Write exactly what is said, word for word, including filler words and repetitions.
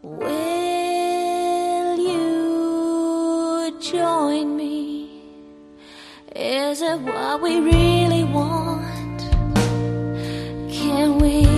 Will you join me? Is it what we really want? Can we